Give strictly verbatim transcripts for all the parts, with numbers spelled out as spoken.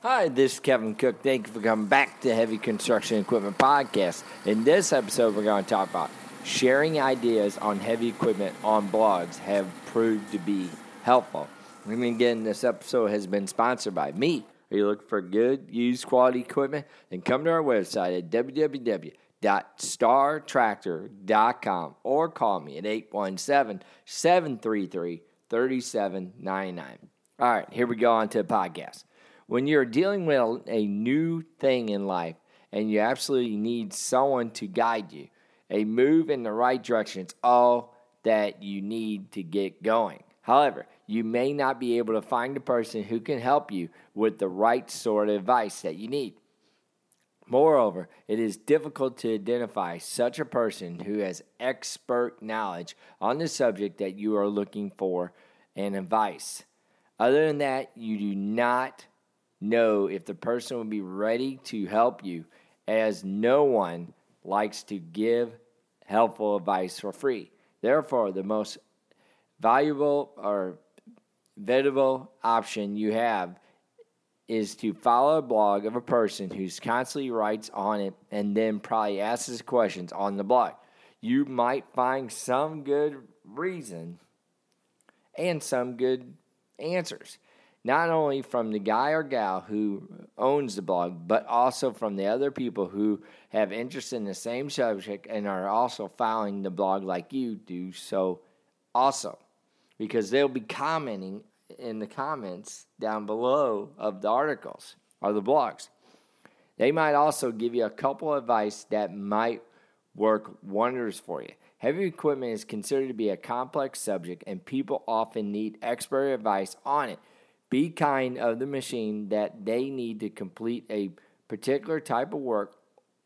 Hi, this is Kevin Cook. Thank you for coming back to Heavy Construction Equipment Podcast. In this episode, we're going to talk about sharing ideas on heavy equipment on blogs have proved to be helpful. And again, this episode has been sponsored by me. Are you looking for good, used, quality equipment? Then come to our website at w w w dot star tractor dot com or call me at eight one seven, seven three three, three seven nine nine. All right, here we go on to the podcast. When you're dealing with a new thing in life and you absolutely need someone to guide you, a move in the right direction is all that you need to get going. However, you may not be able to find the person who can help you with the right sort of advice that you need. Moreover, it is difficult to identify such a person who has expert knowledge on the subject that you are looking for and advice. Other than that, you do not know if the person will be ready to help you, as no one likes to give helpful advice for free. Therefore, the most valuable or valuable option you have is to follow a blog of a person who constantly writes on it and then probably asks questions on the blog. You might find some good reason and some good answers, not only from the guy or gal who owns the blog, but also from the other people who have interest in the same subject and are also following the blog like you do so also, because they'll be commenting in the comments down below of the articles or the blogs. They might also give you a couple of advice that might work wonders for you. Heavy equipment is considered to be a complex subject, and people often need expert advice on it. Be kind of the machine that they need to complete a particular type of work,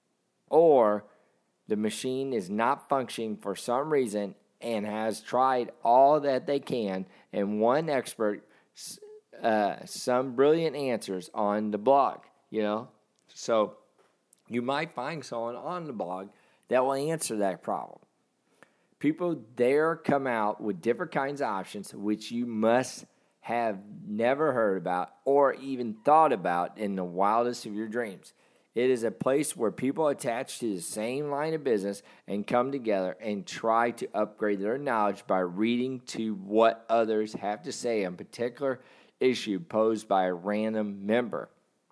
or the machine is not functioning for some reason and has tried all that they can, and one expert uh, some brilliant answers on the blog, you know. So you might find someone on the blog that will answer that problem. People there come out with different kinds of options, which you must have never heard about or even thought about in the wildest of your dreams. It is a place where people attach to the same line of business and come together and try to upgrade their knowledge by reading to what others have to say on a particular issue posed by a random member.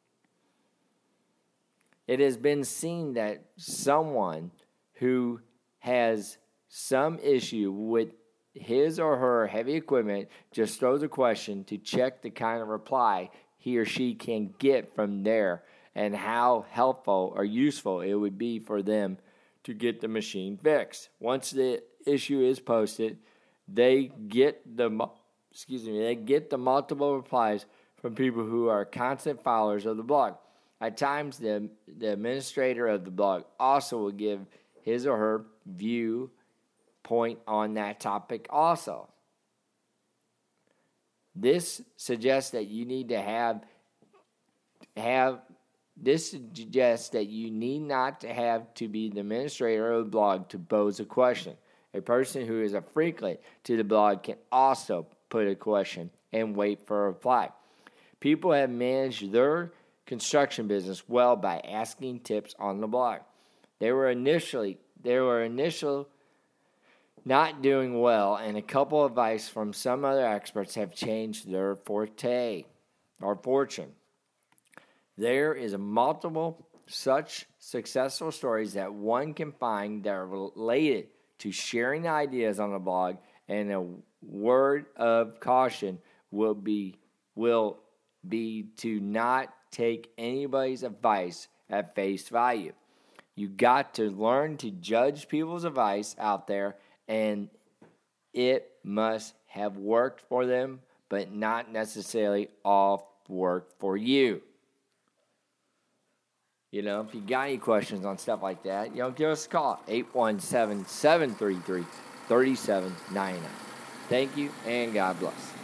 It has been seen that someone who has some issue with his or her heavy equipment just throws a question to check the kind of reply he or she can get from there and how helpful or useful it would be for them to get the machine fixed. Once the issue is posted, they get the excuse me, they get the multiple replies from people who are constant followers of the blog. At times, the, the administrator of the blog also will give his or her view point on that topic also. This suggests that you need to have have this suggests that you need not to have to be the administrator of the blog to pose a question. A person who is a frequent to the blog can also put a question and wait for a reply. People have managed their construction business well by asking tips on the blog. They were initially they were initial not doing well, and a couple of advice from some other experts have changed their forte or fortune. There is multiple such successful stories that one can find that are related to sharing ideas on the blog, and a word of caution will be will be to not take anybody's advice at face value. You got to learn to judge people's advice out there, and it must have worked for them, but not necessarily all work for you. You know, if you got any questions on stuff like that, you know, give us a call, eight one seven, seven three three, three seven nine nine. Thank you, and God bless.